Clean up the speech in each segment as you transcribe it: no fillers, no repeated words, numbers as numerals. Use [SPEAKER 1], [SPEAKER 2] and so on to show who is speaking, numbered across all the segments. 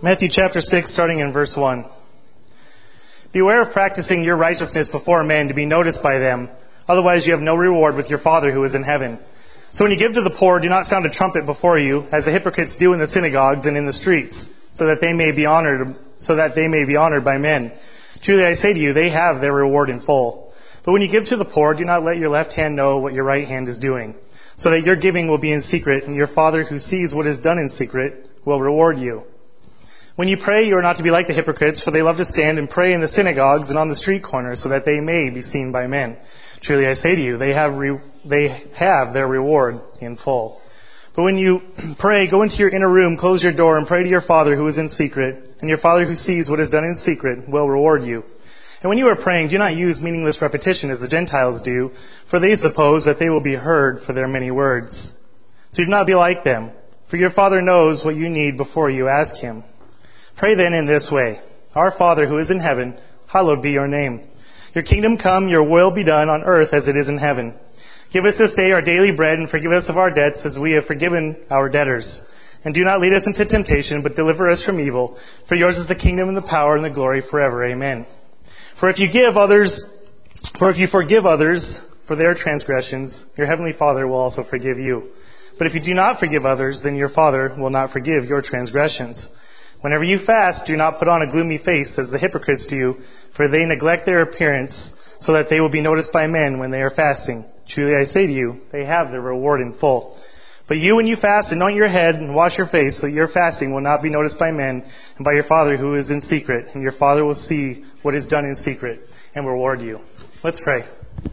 [SPEAKER 1] Matthew chapter 6, starting in verse 1. Beware of practicing your righteousness before men to be noticed by them. Otherwise you have no reward with your Father who is in heaven. So when you give to the poor, do not sound a trumpet before you, as the hypocrites do in the synagogues and in the streets, so that they may be honored by men. Truly I say to you, they have their reward in full. But when you give to the poor, do not let your left hand know what your right hand is doing, so that your giving will be in secret, and your Father who sees what is done in secret will reward you. When you pray, you are not to be like the hypocrites, for they love to stand and pray in the synagogues and on the street corners, so that they may be seen by men. Truly I say to you, they have their reward in full. But when you pray, go into your inner room, close your door, and pray to your Father who is in secret, and your Father who sees what is done in secret will reward you. And when you are praying, do not use meaningless repetition as the Gentiles do, for they suppose that they will be heard for their many words. So do not be like them, for your Father knows what you need before you ask Him. Pray then in this way: Our Father who is in heaven, hallowed be your name. Your kingdom come, your will be done on earth as it is in heaven. Give us this day our daily bread, and forgive us of our debts as we have forgiven our debtors. And do not lead us into temptation, but deliver us from evil. For yours is the kingdom and the power and the glory forever. Amen. For if you forgive others for their transgressions, your heavenly Father will also forgive you. But if you do not forgive others, then your Father will not forgive your transgressions. Whenever you fast, do not put on a gloomy face as the hypocrites do, for they neglect their appearance so that they will be noticed by men when they are fasting. Truly I say to you, they have their reward in full. But you, when you fast, anoint your head and wash your face, so that your fasting will not be noticed by men and by your Father who is in secret. And your Father will see what is done in secret and reward you. Let's pray.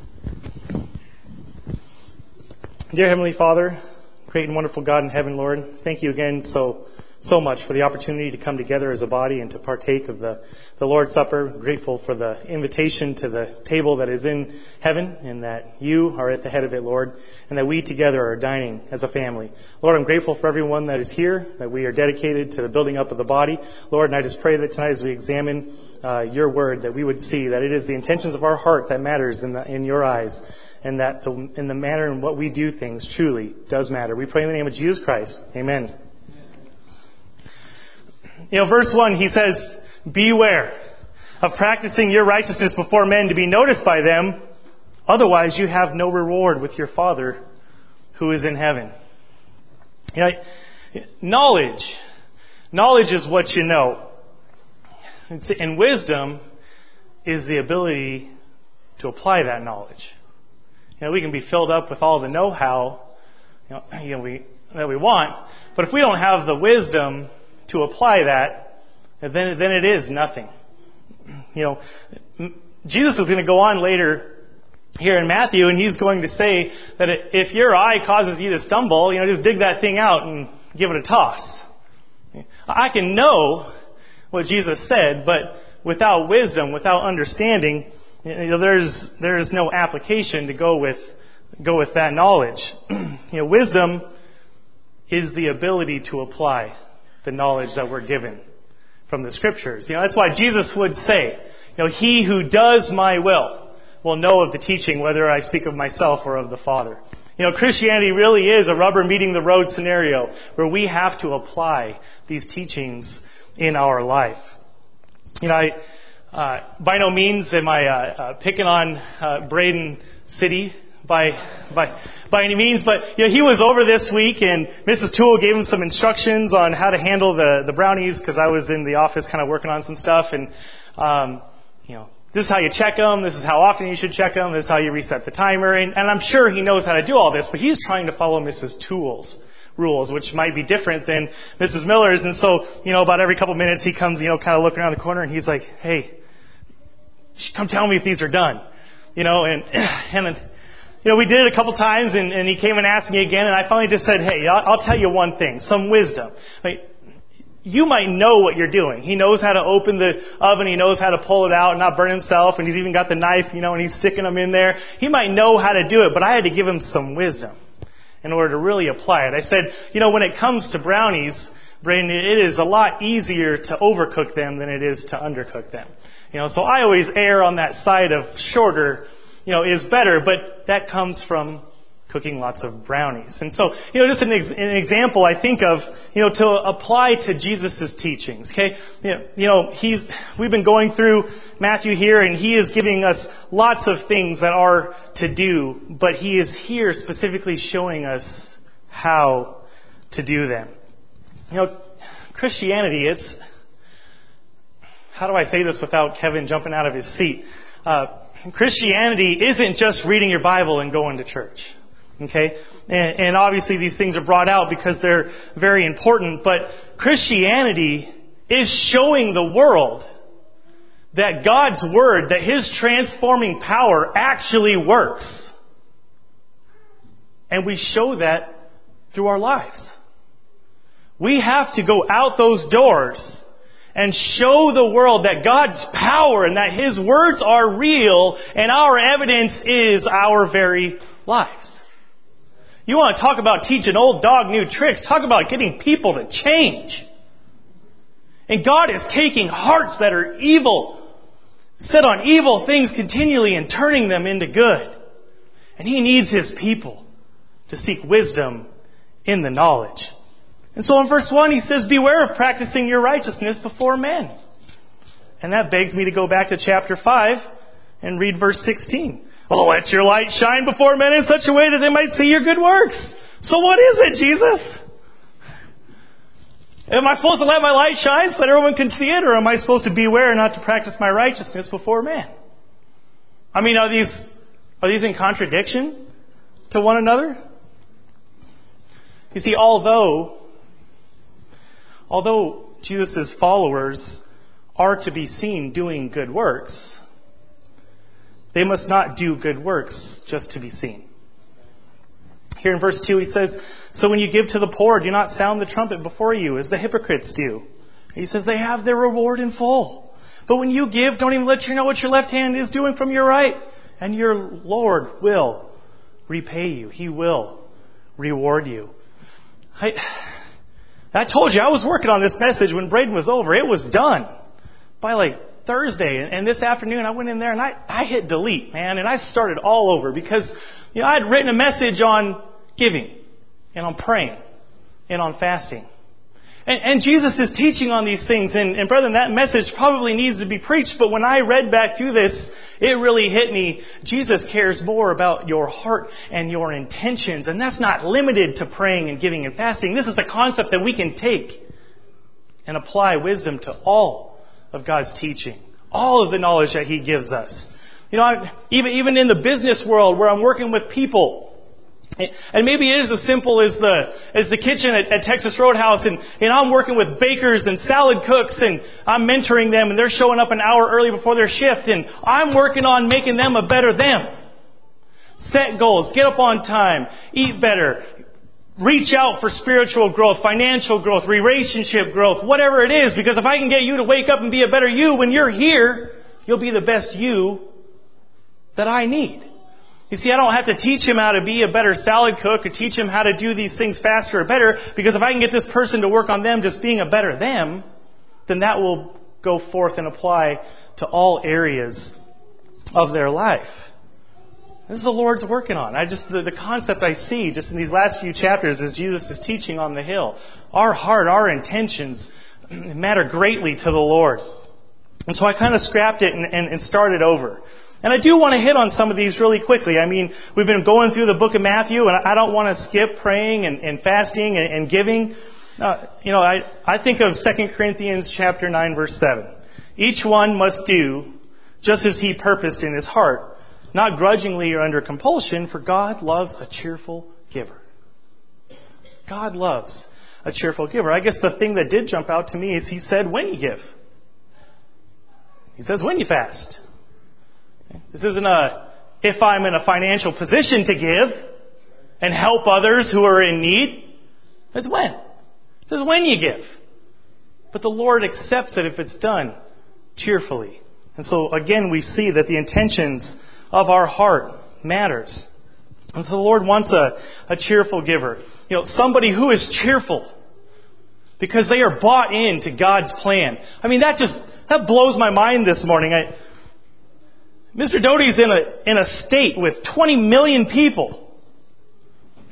[SPEAKER 1] Dear Heavenly Father, great and wonderful God in heaven, Lord, thank you again so much for the opportunity to come together as a body and to partake of the Lord's Supper. Grateful for the invitation to the table that is in heaven, and that you are at the head of it, Lord, and that we together are dining as a family. Lord, I'm grateful for everyone that is here, that we are dedicated to the building up of the body. Lord, and I just pray that tonight as we examine your word, that we would see that it is the intentions of our heart that matters in your eyes, and that in the manner in what we do things truly does matter. We pray in the name of Jesus Christ. Amen. Verse 1, he says, beware of practicing your righteousness before men to be noticed by them. Otherwise, you have no reward with your Father who is in heaven. Knowledge is what you know. And wisdom is the ability to apply that knowledge. We can be filled up with all the know-how that we want, but if we don't have the wisdom to apply that, then it is nothing. Jesus is going to go on later here in Matthew, and he's going to say that if your eye causes you to stumble, just dig that thing out and give it a toss. I can know what Jesus said, but without wisdom, without understanding, there's no application to go with that knowledge. Wisdom is the ability to apply the knowledge that we're given from the Scriptures. That's why Jesus would say, he who does my will know of the teaching, whether I speak of myself or of the Father. Christianity really is a rubber meeting the road scenario where we have to apply these teachings in our life. By no means am I picking on Braden City by any means, but he was over this week, and Mrs. Toole gave him some instructions on how to handle the brownies, because I was in the office kind of working on some stuff, and this is how you check them, this is how often you should check them, this is how you reset the timer, and I'm sure he knows how to do all this, but he's trying to follow Mrs. Toole's rules, which might be different than Mrs. Miller's, and so about every couple minutes he comes kind of looking around the corner, and he's like, hey, come tell me if these are done, and we did it a couple times, and he came and asked me again, and I finally just said, hey, I'll tell you one thing, some wisdom. You might know what you're doing. He knows how to open the oven, he knows how to pull it out and not burn himself, and he's even got the knife, and he's sticking them in there. He might know how to do it, but I had to give him some wisdom in order to really apply it. I said, when it comes to brownies, Braden, it is a lot easier to overcook them than it is to undercook them. So I always err on that side of shorter is better, but that comes from cooking lots of brownies. And so, just an example I think of, to apply to Jesus' teachings, okay? We've been going through Matthew here, and he is giving us lots of things that are to do, but he is here specifically showing us how to do them. Christianity, how do I say this without Kevin jumping out of his seat? Christianity isn't just reading your Bible and going to church. Okay? And obviously these things are brought out because they're very important, but Christianity is showing the world that God's Word, that His transforming power actually works. And we show that through our lives. We have to go out those doors and show the world that God's power and that His words are real, and our evidence is our very lives. You want to talk about teaching old dog new tricks? Talk about getting people to change. And God is taking hearts that are evil, set on evil things continually, and turning them into good. And He needs His people to seek wisdom in the knowledge. And so in verse 1 he says, beware of practicing your righteousness before men. And that begs me to go back to chapter 5 and read verse 16. Oh, let your light shine before men in such a way that they might see your good works. So what is it, Jesus? Am I supposed to let my light shine so that everyone can see it? Or am I supposed to beware not to practice my righteousness before men? I mean, are these in contradiction to one another? You see, although Jesus' followers are to be seen doing good works, they must not do good works just to be seen. Here in verse 2 he says, so when you give to the poor, do not sound the trumpet before you, as the hypocrites do. He says they have their reward in full. But when you give, don't even let you know what your left hand is doing from your right. And your Lord will repay you. He will reward you. I told you I was working on this message when Braden was over. It was done by Thursday. And this afternoon I went in there and I hit delete, man. And I started all over because, I had written a message on giving and on praying and on fasting. And Jesus is teaching on these things. And brethren, that message probably needs to be preached. But when I read back through this, it really hit me. Jesus cares more about your heart and your intentions. And that's not limited to praying and giving and fasting. This is a concept that we can take and apply wisdom to all of God's teaching. All of the knowledge that He gives us. Even in the business world where I'm working with people, and maybe it is as simple as the kitchen at Texas Roadhouse, and I'm working with bakers and salad cooks, and I'm mentoring them, and they're showing up an hour early before their shift, and I'm working on making them a better them. Set goals, get up on time, eat better, reach out for spiritual growth, financial growth, relationship growth, whatever it is, because if I can get you to wake up and be a better you when you're here, you'll be the best you that I need. You see, I don't have to teach him how to be a better salad cook or teach him how to do these things faster or better, because if I can get this person to work on them just being a better them, then that will go forth and apply to all areas of their life. This is the Lord's working on. The concept I see just in these last few chapters as Jesus is teaching on the hill. Our heart, our intentions matter greatly to the Lord. And so I kind of scrapped it and started over. And I do want to hit on some of these really quickly. I mean, we've been going through the book of Matthew, and I don't want to skip praying and fasting and giving. I think of 2 Corinthians chapter 9, verse 7. Each one must do just as he purposed in his heart, not grudgingly or under compulsion, for God loves a cheerful giver. God loves a cheerful giver. I guess the thing that did jump out to me is He said when you give. He says when you fast. This isn't if I'm in a financial position to give and help others who are in need. It's when. It says when you give. But the Lord accepts it if it's done cheerfully. And so again, we see that the intentions of our heart matters. And so the Lord wants a cheerful giver. Somebody who is cheerful because they are bought into God's plan. I mean, that blows my mind this morning. Mr. Doty's in a state with 20 million people.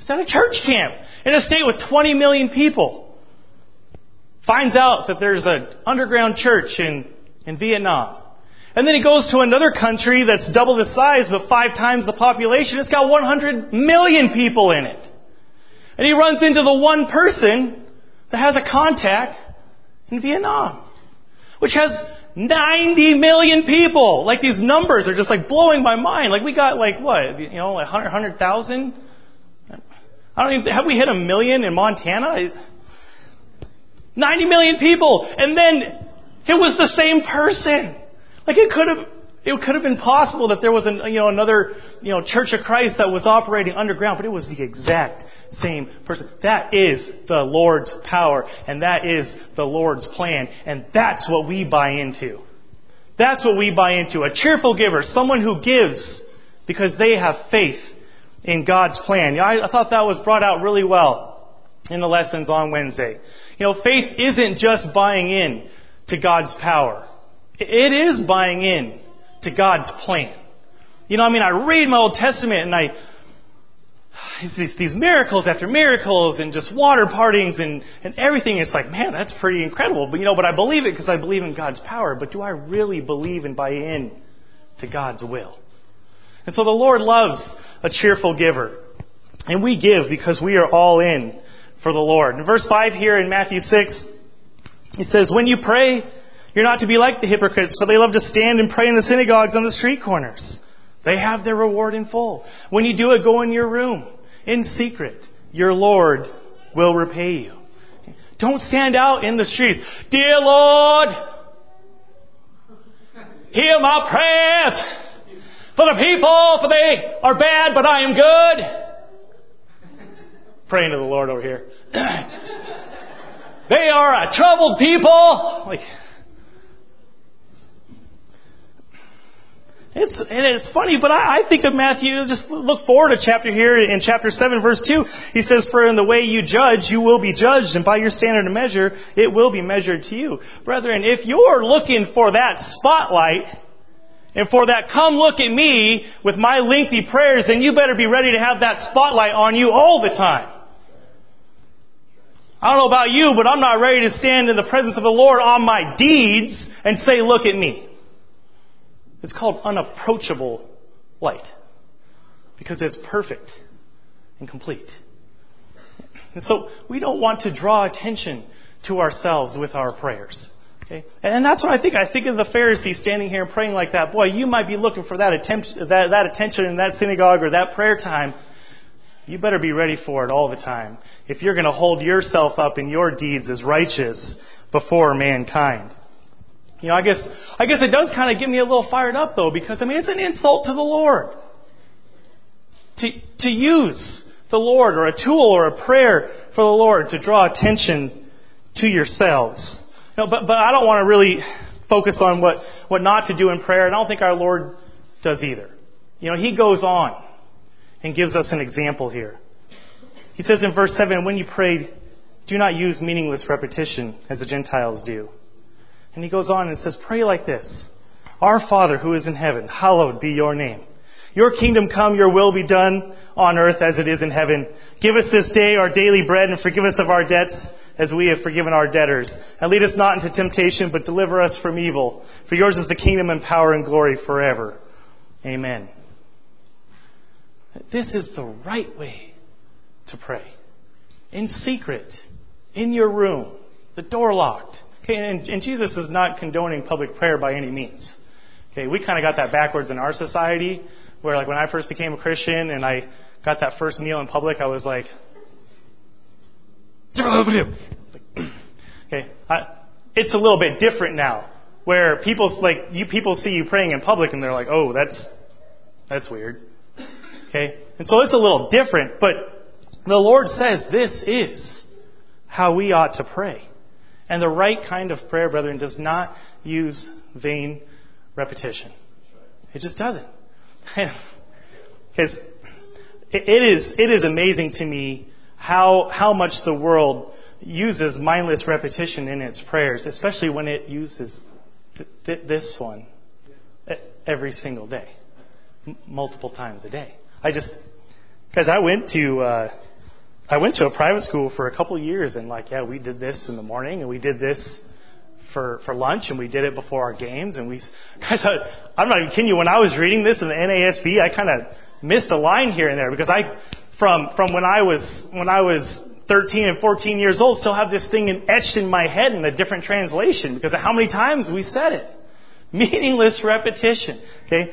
[SPEAKER 1] He's at a church camp in a state with 20 million people. Finds out that there's an underground church in Vietnam. And then he goes to another country that's double the size but 5 times the population. It's got 100 million people in it. And he runs into the one person that has a contact in Vietnam, which has 90 million people. Like, these numbers are just like blowing my mind. Like, we got like what? 100,000? I don't even, have we hit 1 million in Montana? 90 million people. And then it was the same person. Like, it could have been possible that there was another Church of Christ that was operating underground, but it was the exact same person. That is the Lord's power, and that is the Lord's plan, and that's what we buy into. That's what we buy into. A cheerful giver, someone who gives because they have faith in God's plan. I thought that was brought out really well in the lessons on Wednesday. Faith isn't just buying in to God's power. It is buying in to God's plan. I read my Old Testament and these miracles after miracles and just water partings and everything. It's like, man, that's pretty incredible. But I believe it because I believe in God's power. But do I really believe and buy in to God's will? And so the Lord loves a cheerful giver. And we give because we are all in for the Lord. In verse 5 here in Matthew 6, it says, when you pray, you're not to be like the hypocrites, for they love to stand and pray in the synagogues on the street corners. They have their reward in full. When you do it, go in your room, in secret. Your Lord will repay you. Don't stand out in the streets. Dear Lord, hear my prayers for the people, for they are bad, but I am good. Praying to the Lord over here. They are a troubled people. It's funny, but I think of Matthew, just look forward a chapter here in chapter 7, verse 2. He says, for in the way you judge, you will be judged, and by your standard of measure, it will be measured to you. Brethren, if you're looking for that spotlight, and for that come look at me with my lengthy prayers, then you better be ready to have that spotlight on you all the time. I don't know about you, but I'm not ready to stand in the presence of the Lord on my deeds and say, look at me. It's called unapproachable light because it's perfect and complete. And so we don't want to draw attention to ourselves with our prayers. Okay? And that's what I think. I think of the Pharisee standing here and praying like that. Boy, you might be looking for that attention in that synagogue or that prayer time. You better be ready for it all the time if you're going to hold yourself up in your deeds as righteous before mankind. I guess it does kind of get me a little fired up though, because it's an insult to the Lord to use the Lord or a tool or a prayer for the Lord to draw attention to yourselves. But I don't want to really focus on what not to do in prayer. And I don't think our Lord does either. He goes on and gives us an example here. He says in verse 7, when you pray, do not use meaningless repetition as the Gentiles do. And he goes on and says, pray like this. Our Father who is in heaven, hallowed be your name. Your kingdom come, your will be done on earth as it is in heaven. Give us this day our daily bread and forgive us of our debts as we have forgiven our debtors. And lead us not into temptation, but deliver us from evil. For yours is the kingdom and power and glory forever. Amen. This is the right way to pray. In secret, in your room, the door locked. Okay, and Jesus is not condoning public prayer by any means. Okay, we kind of got that backwards in our society, where when I first became a Christian and I got that first meal in public, I was like, okay, it's a little bit different now, where people see you praying in public and they're like, oh, that's weird. Okay, and so it's a little different, but the Lord says this is how we ought to pray. And the right kind of prayer, brethren, does not use vain repetition. It just doesn't. Because it is amazing to me how much the world uses mindless repetition in its prayers, especially when it uses this one every single day, multiple times a day. Because I went to I went to a private school for a couple of years, and we did this in the morning, and we did this for lunch, and we did it before our games, and I'm not even kidding you, when I was reading this in the NASB, I kind of missed a line here and there, because from when I was 13 and 14 years old, still have this thing etched in my head in a different translation, because of how many times we said it. Meaningless repetition. Okay?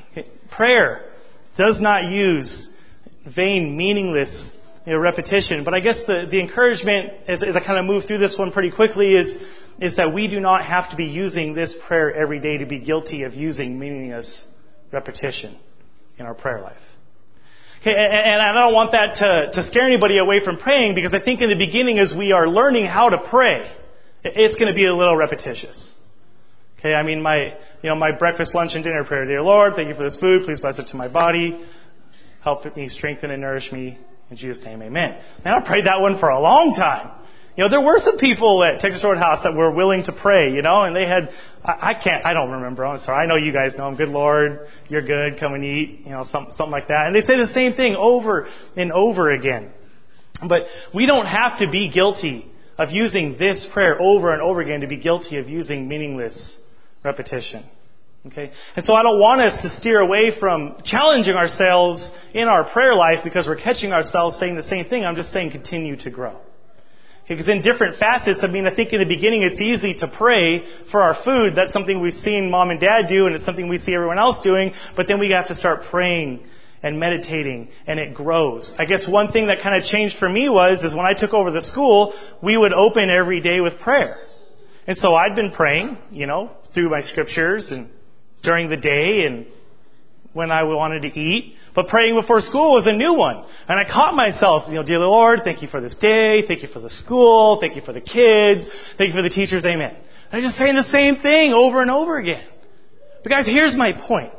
[SPEAKER 1] Prayer does not use vain, meaningless repetition. But I guess the encouragement, as I kind of move through this one pretty quickly, is that we do not have to be using this prayer every day to be guilty of using meaningless repetition in our prayer life. Okay, and I don't want that to scare anybody away from praying, because I think in the beginning, as we are learning how to pray, it's going to be a little repetitious. Okay, I mean, my breakfast, lunch, and dinner prayer. Dear Lord, thank you for this food. Please bless it to my body. Help me strengthen and nourish me. In Jesus' name, amen. Man, I prayed that one for a long time. There were some people at Texas Roadhouse that were willing to pray, and they had, I don't remember. I'm sorry. I know you guys know them. Good Lord, you're good. Come and eat. Something like that. And they'd say the same thing over and over again. But we don't have to be guilty of using this prayer over and over again to be guilty of using meaningless repetition. Okay? And so I don't want us to steer away from challenging ourselves in our prayer life because we're catching ourselves saying the same thing. I'm just saying continue to grow. Because in different facets, I think in the beginning it's easy to pray for our food. That's something we've seen mom and dad do, and it's something we see everyone else doing. But then we have to start praying and meditating, and it grows. I guess one thing that kind of changed for me is when I took over the school, we would open every day with prayer. And so I'd been praying, through my scriptures and during the day and when I wanted to eat. But praying before school was a new one. And I caught myself, dear Lord, thank you for this day. Thank you for the school. Thank you for the kids. Thank you for the teachers. Amen. And I'm just saying the same thing over and over again. But guys, here's my point.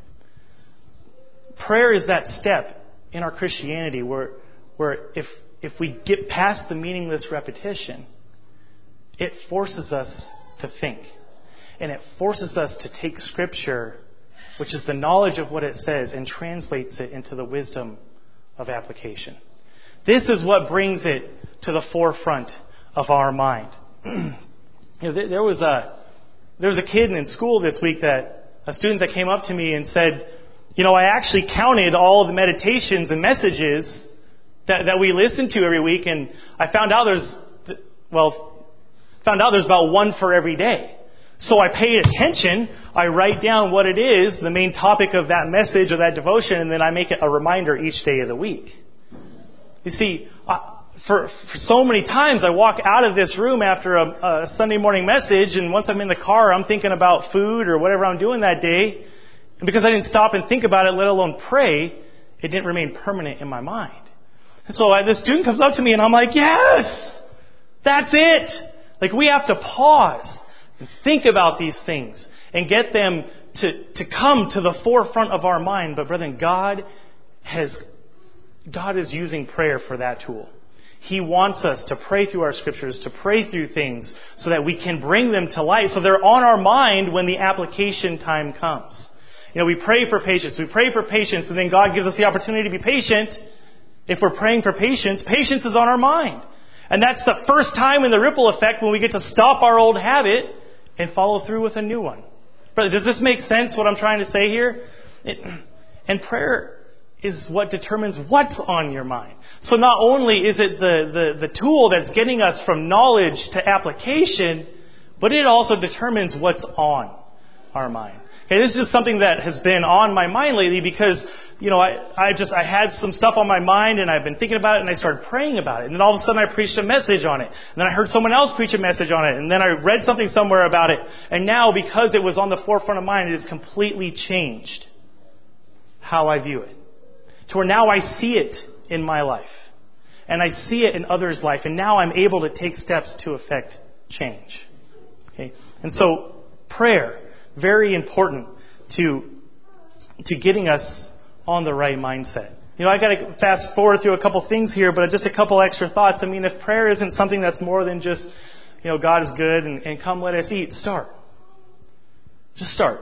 [SPEAKER 1] Prayer is that step in our Christianity where if we get past the meaningless repetition, it forces us to think. And it forces us to take Scripture, which is the knowledge of what it says, and translates it into the wisdom of application. This is what brings it to the forefront of our mind. There was a kid in school this week, a student that came up to me and said, I actually counted all of the meditations and messages that we listen to every week, and I found out there's about one for every day. So I paid attention, I write down what it is, the main topic of that message or that devotion, and then I make it a reminder each day of the week. You see, for so many times I walk out of this room after a Sunday morning message, and once I'm in the car, I'm thinking about food or whatever I'm doing that day. And because I didn't stop and think about it, let alone pray, it didn't remain permanent in my mind. And so this student comes up to me and I'm like, yes! That's it! We have to pause and think about these things and get them to come to the forefront of our mind. But brethren, God is using prayer for that tool. He wants us to pray through our scriptures, to pray through things so that we can bring them to light, so they're on our mind when the application time comes. We pray for patience. We pray for patience, and then God gives us the opportunity to be patient. If we're praying for patience, patience is on our mind. And that's the first time in the ripple effect when we get to stop our old habit and follow through with a new one. Brother, does this make sense, what I'm trying to say here? And prayer is what determines what's on your mind. So not only is it the tool that's getting us from knowledge to application, but it also determines what's on our mind. Okay, this is just something that has been on my mind lately because, I had some stuff on my mind and I've been thinking about it and I started praying about it. And then all of a sudden I preached a message on it. And then I heard someone else preach a message on it. And then I read something somewhere about it. And now, because it was on the forefront of mind, it has completely changed how I view it. To where now I see it in my life. And I see it in others' life. And now I'm able to take steps to affect change. Okay? And so, prayer, very important to getting us on the right mindset. I got to fast forward through a couple things here, but just a couple extra thoughts. If prayer isn't something that's more than just, God is good and come let us eat, start. Just start.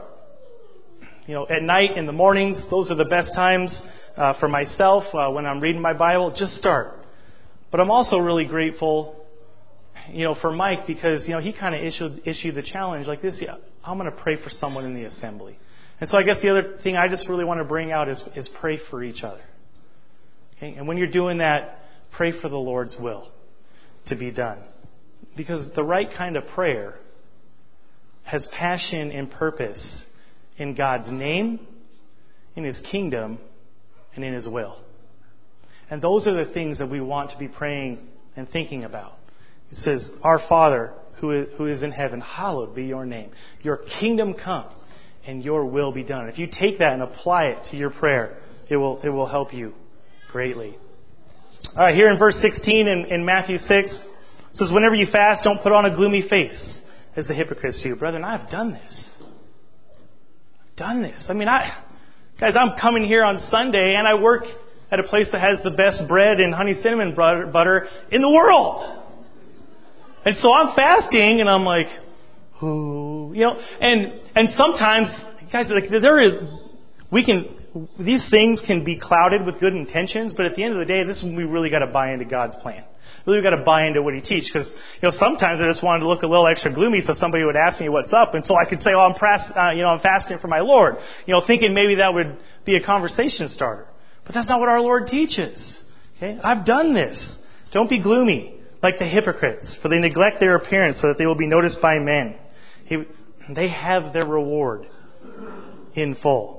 [SPEAKER 1] At night, in the mornings, those are the best times for myself when I'm reading my Bible. Just start. But I'm also really grateful, for Mike because, he kind of issued the challenge like this. Yeah, I'm going to pray for someone in the assembly. And so I guess the other thing I just really want to bring out is pray for each other. Okay? And when you're doing that, pray for the Lord's will to be done. Because the right kind of prayer has passion and purpose in God's name, in His kingdom, and in His will. And those are the things that we want to be praying and thinking about. It says, Our Father who is in heaven, hallowed be your name. Your kingdom come and your will be done. If you take that and apply it to your prayer, it will help you greatly. All right, here in verse 16 in Matthew 6, it says, whenever you fast, don't put on a gloomy face as the hypocrites do. Brethren, I've done this. Guys, I'm coming here on Sunday and I work at a place that has the best bread and honey cinnamon butter in the world. And so I'm fasting and I'm like, and sometimes, guys, these things can be clouded with good intentions, but at the end of the day, this is when we really got to buy into God's plan. Really got to buy into what He teaches, because sometimes I just wanted to look a little extra gloomy, so somebody would ask me what's up, and so I could say, I'm fasting for my Lord, thinking maybe that would be a conversation starter. But that's not what our Lord teaches. Okay, I've done this. Don't be gloomy like the hypocrites, for they neglect their appearance so that they will be noticed by men. They have their reward in full.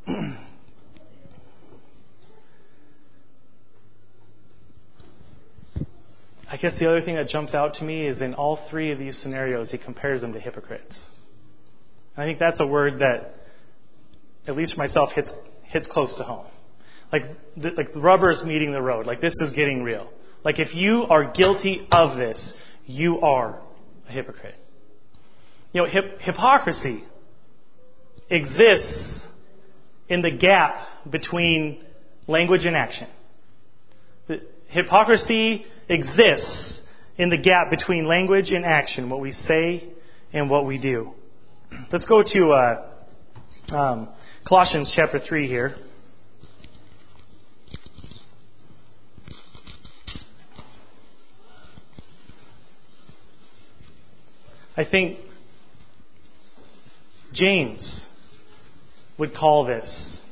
[SPEAKER 1] I guess the other thing that jumps out to me is in all three of these scenarios, He compares them to hypocrites. And I think that's a word that, at least for myself, hits close to home. Like the rubber's meeting the road. Like this is getting real. Like if you are guilty of this, you are a hypocrite. Hypocrisy exists in the gap between language and action. Hypocrisy exists in the gap between language and action, what we say and what we do. Let's go to Colossians chapter 3 here. I think James would call this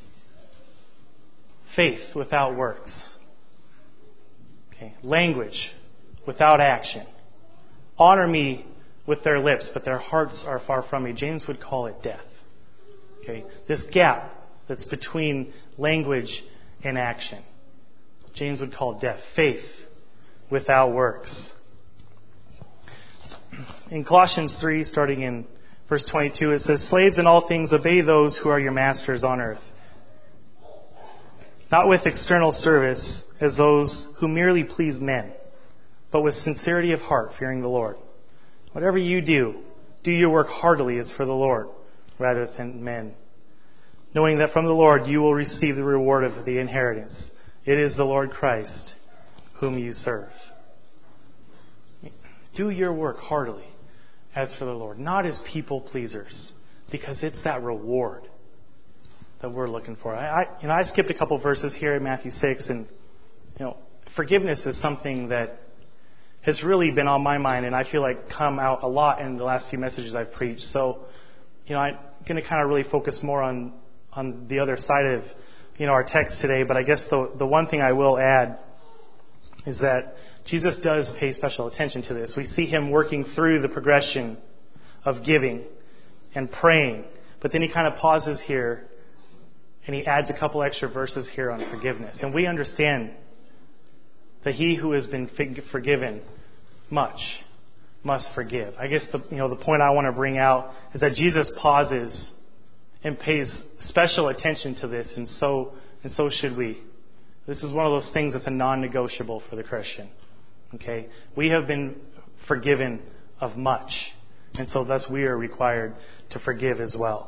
[SPEAKER 1] faith without works. Okay, language without action. Honor me with their lips, but their hearts are far from me. James would call it death. Okay, this gap that's between language and action. James would call death. Faith without works. In Colossians 3, starting in verse 22, it says, Slaves in all things obey those who are your masters on earth, not with external service as those who merely please men, but with sincerity of heart, fearing the Lord. Whatever you do your work heartily as for the Lord, rather than men, knowing that from the Lord you will receive the reward of the inheritance. It is the Lord Christ whom you serve. Do your work heartily as for the Lord, not as people pleasers, because it's that reward that we're looking for. I skipped a couple verses here in Matthew 6, and forgiveness is something that has really been on my mind, and I feel like come out a lot in the last few messages I've preached. So, I'm going to kind of really focus more on the other side of our text today. But I guess the one thing I will add is that Jesus does pay special attention to this. We see Him working through the progression of giving and praying. But then He kind of pauses here and He adds a couple extra verses here on forgiveness. And we understand that he who has been forgiven much must forgive. I guess the point I want to bring out is that Jesus pauses and pays special attention to this, and so should we. This is one of those things that's a non-negotiable for the Christian. Okay? We have been forgiven of much, and so thus we are required to forgive as well.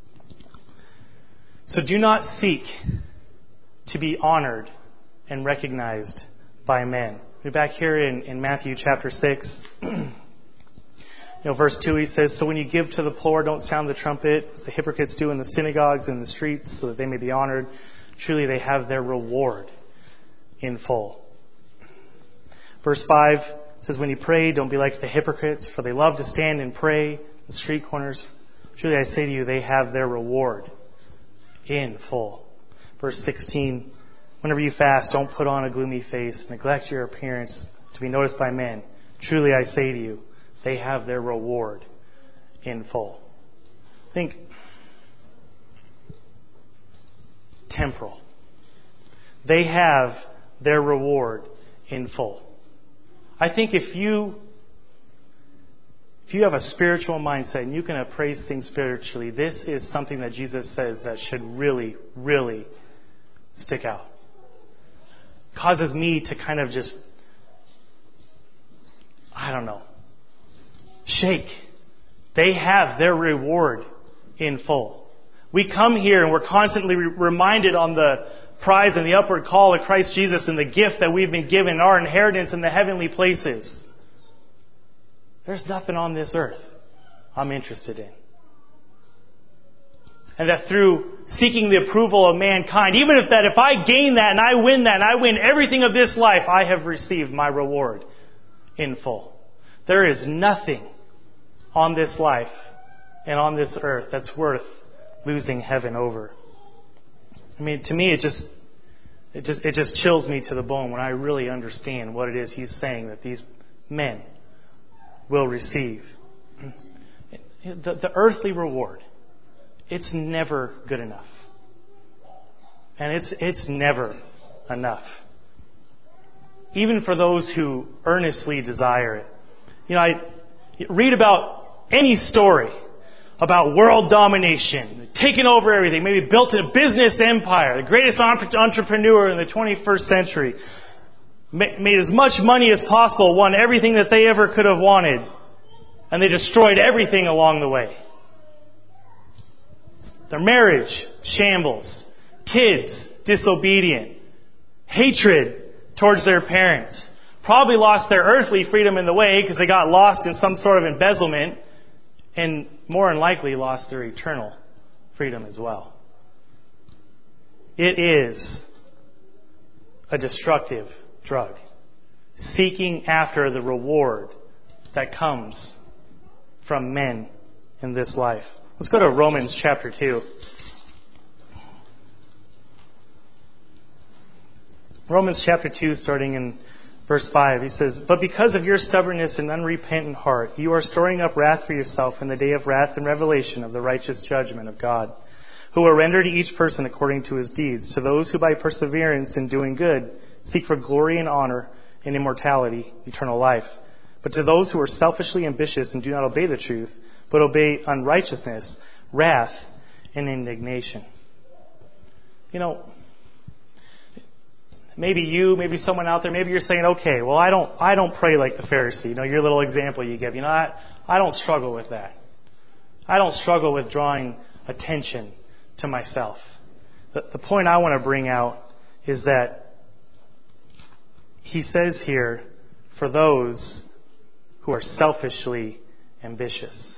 [SPEAKER 1] So do not seek to be honored and recognized by men. We're back here in Matthew chapter 6. Verse 2, he says, So when you give to the poor, don't sound the trumpet, as the hypocrites do in the synagogues and the streets, so that they may be honored. Truly they have their reward in full. Verse 5 says, when you pray, don't be like the hypocrites, for they love to stand and pray in the street corners. Truly I say to you, they have their reward in full. Verse 16, whenever you fast, don't put on a gloomy face, neglect your appearance to be noticed by men. Truly I say to you, they have their reward in full. Think temporal. They have their reward in full. I think if you have a spiritual mindset and you can appraise things spiritually, this is something that Jesus says that should really, really stick out. Causes me to kind of just, shake. They have their reward in full. We come here and we're constantly reminded on the prize and the upward call of Christ Jesus and the gift that we've been given, our inheritance in the heavenly places. There's nothing on this earth I'm interested in. And that through seeking the approval of mankind, even if I gain that and I win that and I win everything of this life, I have received my reward in full. There is nothing on this life and on this earth that's worth losing heaven over. I mean, to me, it just chills me to the bone when I really understand what it is he's saying that these men will receive. The earthly reward, it's never good enough. And it's never enough. Even for those who earnestly desire it. I read about any story about world domination, taking over everything, maybe built a business empire, the greatest entrepreneur in the 21st century, made as much money as possible, won everything that they ever could have wanted, and they destroyed everything along the way. Their marriage, shambles. Kids, disobedient. Hatred towards their parents. Probably lost their earthly freedom in the way because they got lost in some sort of embezzlement, and more than likely lost their eternal freedom as well. It is a destructive drug. Seeking after the reward that comes from men in this life. Let's go to Romans chapter 2. Romans chapter 2, starting in verse 5, he says, "But because of your stubbornness and unrepentant heart, you are storing up wrath for yourself in the day of wrath and revelation of the righteous judgment of God, who will render to each person according to his deeds. To those who by perseverance in doing good seek for glory and honor and immortality, eternal life. But to those who are selfishly ambitious and do not obey the truth, but obey unrighteousness, wrath and indignation." Maybe someone out there, maybe you're saying, okay, well, I don't pray like the Pharisee. Your little example you give. I don't struggle with that. I don't struggle with drawing attention to myself. The point I want to bring out is that he says here, for those who are selfishly ambitious.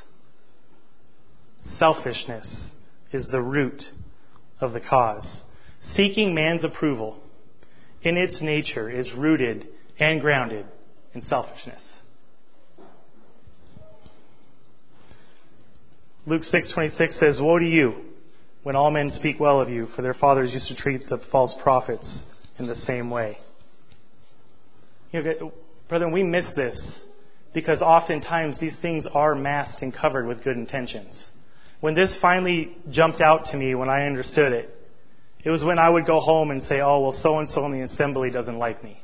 [SPEAKER 1] Selfishness is the root of the cause. Seeking man's approval in its nature is rooted and grounded in selfishness. Luke 6:26 says, "Woe to you when all men speak well of you, for their fathers used to treat the false prophets in the same way." Brethren, we miss this because oftentimes these things are masked and covered with good intentions. When this finally jumped out to me, when I understood it, it was when I would go home and say, oh, well, so-and-so in the assembly doesn't like me.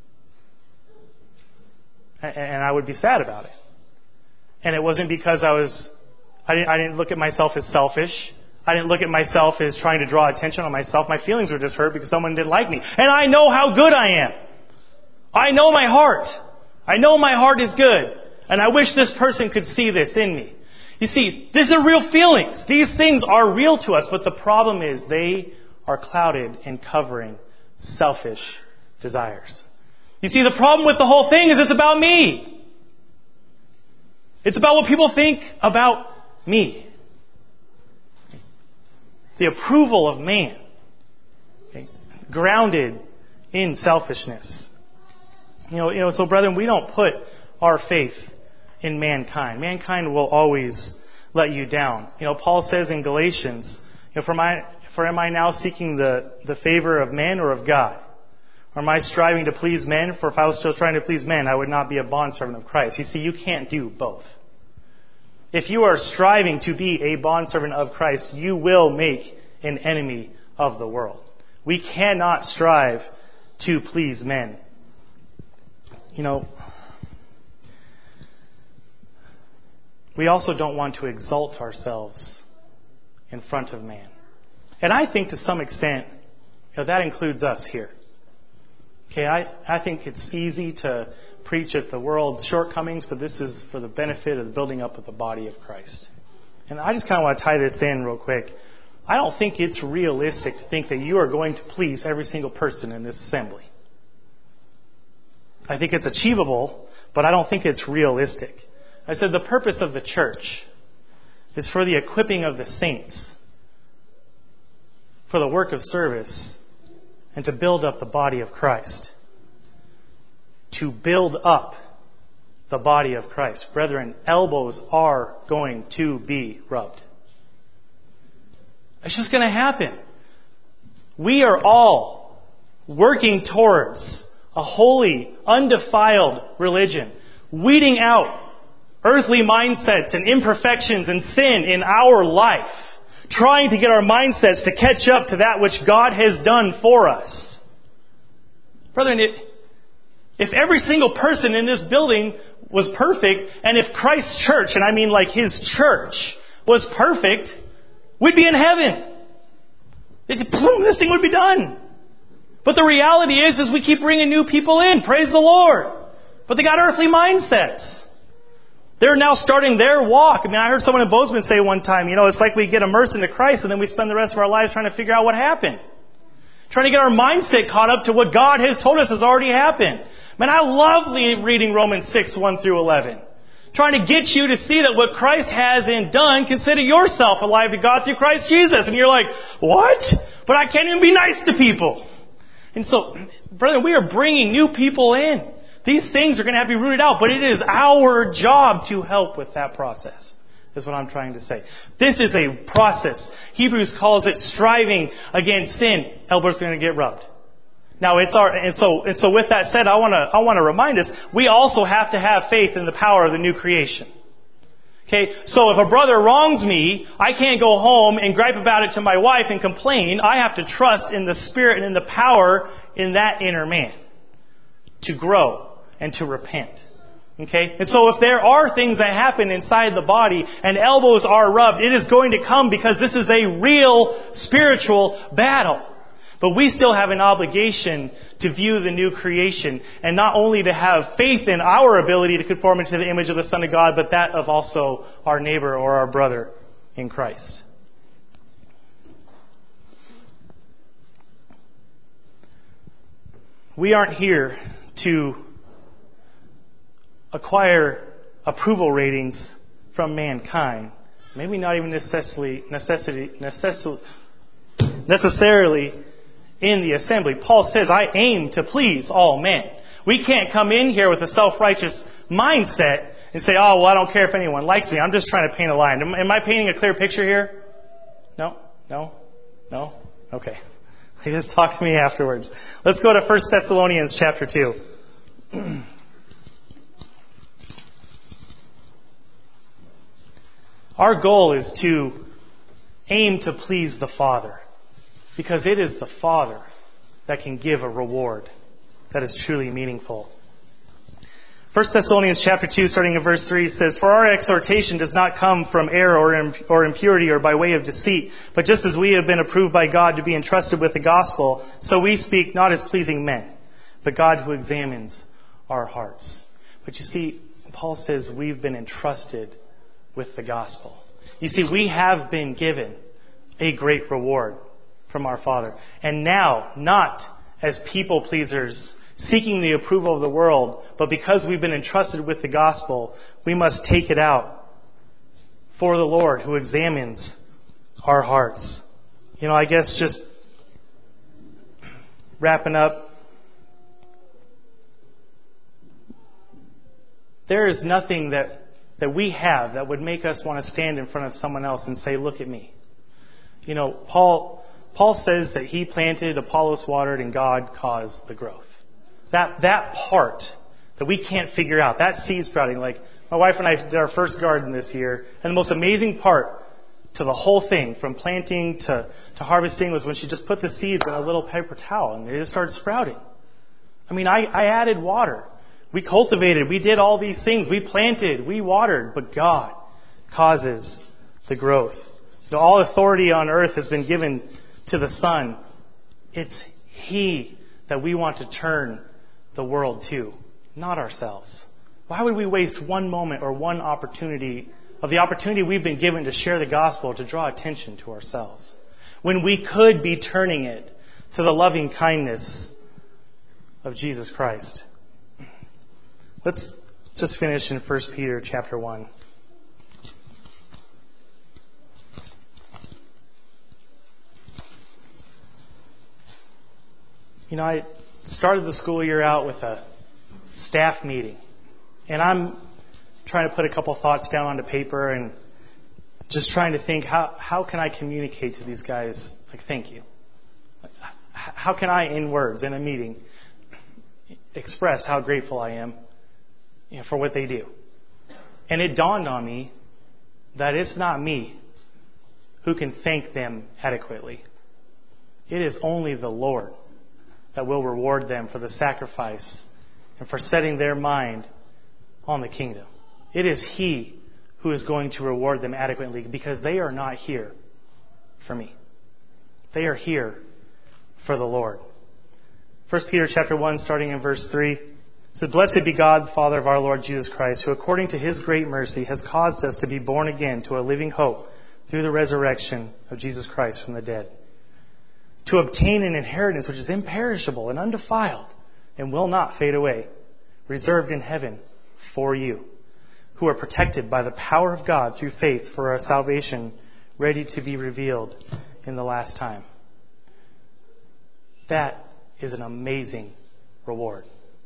[SPEAKER 1] And I would be sad about it. And it wasn't because I didn't look at myself as selfish. I didn't look at myself as trying to draw attention on myself. My feelings were just hurt because someone didn't like me. And I know how good I am. I know my heart. I know my heart is good. And I wish this person could see this in me. You see, these are real feelings. These things are real to us. But the problem is they are clouded and covering selfish desires. You see, the problem with the whole thing is it's about me. It's about what people think about me. The approval of man. Okay, grounded in selfishness. So brethren, we don't put our faith in mankind. Mankind will always let you down. Paul says in Galatians, for am I now seeking the favor of men or of God? Or am I striving to please men? For if I was still trying to please men, I would not be a bondservant of Christ. You see, you can't do both. If you are striving to be a bondservant of Christ, you will make an enemy of the world. We cannot strive to please men. We also don't want to exalt ourselves in front of man. And I think to some extent, that includes us here. Okay, I think it's easy to preach at the world's shortcomings, but this is for the benefit of the building up of the body of Christ. And I just kind of want to tie this in real quick. I don't think it's realistic to think that you are going to please every single person in this assembly. I think it's achievable, but I don't think it's realistic. I said the purpose of the church is for the equipping of the saints, for the work of service, and to build up the body of Christ. To build up the body of Christ. Brethren, elbows are going to be rubbed. It's just going to happen. We are all working towards a holy, undefiled religion, weeding out earthly mindsets and imperfections and sin in our life, trying to get our mindsets to catch up to that which God has done for us. Brethren, if every single person in this building was perfect, and if Christ's church, and I mean like His church, was perfect, we'd be in heaven. This thing would be done. But the reality is we keep bringing new people in. Praise the Lord. But they got earthly mindsets. They're now starting their walk. I heard someone in Bozeman say one time, it's like we get immersed into Christ and then we spend the rest of our lives trying to figure out what happened. Trying to get our mindset caught up to what God has told us has already happened. I love reading Romans 6, 1 through 11. Trying to get you to see that what Christ has and done, consider yourself alive to God through Christ Jesus. And you're like, what? But I can't even be nice to people. And so, brethren, we are bringing new people in. These things are going to have to be rooted out, but it is our job to help with that process, is what I'm trying to say. This is a process. Hebrews calls it striving against sin. Elbows are going to get rubbed. Now so with that said, I want to remind us, we also have to have faith in the power of the new creation. Okay, so if a brother wrongs me, I can't go home and gripe about it to my wife and complain. I have to trust in the Spirit and in the power in that inner man to grow and to repent. Okay? And so if there are things that happen inside the body and elbows are rubbed, it is going to come because this is a real spiritual battle. But we still have an obligation to view the new creation and not only to have faith in our ability to conform into the image of the Son of God, but that of also our neighbor or our brother in Christ. We aren't here to acquire approval ratings from mankind. Maybe not even necessarily in the assembly. Paul says, I aim to please all men. We can't come in here with a self-righteous mindset and say, oh, well, I don't care if anyone likes me. I'm just trying to paint a line. Am I painting a clear picture here? No? Okay. Just talk to me afterwards. Let's go to 1 Thessalonians chapter 2. Our goal is to aim to please the Father, because it is the Father that can give a reward that is truly meaningful. 1 Thessalonians chapter 2, starting in verse 3, says, For our exhortation does not come from error or impurity or by way of deceit, but just as we have been approved by God to be entrusted with the gospel, so we speak not as pleasing men, but God who examines our hearts. But you see, Paul says we've been entrusted with the gospel. You see, we have been given a great reward from our Father. And now, not as people pleasers, seeking the approval of the world, but because we've been entrusted with the gospel, we must take it out for the Lord who examines our hearts. I guess just wrapping up, There is nothing that we have that would make us want to stand in front of someone else and say, look at me. Paul says that he planted, Apollos watered, and God caused the growth. That part that we can't figure out, that seed sprouting, like my wife and I did our first garden this year, and the most amazing part to the whole thing, from planting to harvesting, was when she just put the seeds in a little paper towel and they just started sprouting. I added water. We cultivated. We did all these things. We planted. We watered. But God causes the growth. All authority on earth has been given to the Son. It's He that we want to turn the world to, not ourselves. Why would we waste one moment or one opportunity of the opportunity we've been given to share the gospel to draw attention to ourselves, when we could be turning it to the loving kindness of Jesus Christ? Let's just finish in 1 Peter chapter 1. I started the school year out with a staff meeting, and I'm trying to put a couple thoughts down onto paper and just trying to think, how can I communicate to these guys, like, thank you? How can I, in words, in a meeting, express how grateful I am for what they do? And it dawned on me that it's not me who can thank them adequately. It is only the Lord that will reward them for the sacrifice and for setting their mind on the kingdom. It is He who is going to reward them adequately, because they are not here for me. They are here for the Lord. 1 Peter chapter 1, starting in verse 3, said, "Blessed be God, Father of our Lord Jesus Christ, who according to His great mercy has caused us to be born again to a living hope through the resurrection of Jesus Christ from the dead, to obtain an inheritance which is imperishable and undefiled and will not fade away, reserved in heaven for you, who are protected by the power of God through faith for our salvation, ready to be revealed in the last time." That is an amazing reward.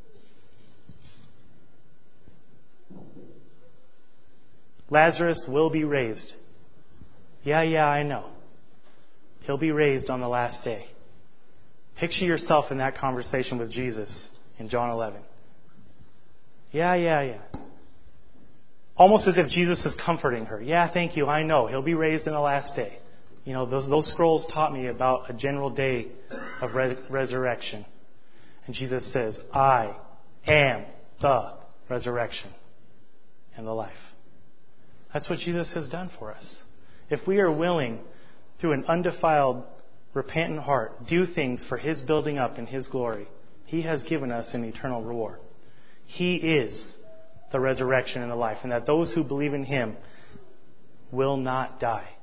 [SPEAKER 1] Lazarus will be raised. Yeah, I know. He'll be raised on the last day. Picture yourself in that conversation with Jesus in John 11. Yeah. Almost as if Jesus is comforting her. Yeah, thank you, I know. He'll be raised in the last day. Those scrolls taught me about a general day of resurrection. And Jesus says, I am the resurrection and the life. That's what Jesus has done for us. If we are willing, through an undefiled, repentant heart, do things for His building up in His glory, He has given us an eternal reward. He is the resurrection and the life, and that those who believe in Him will not die.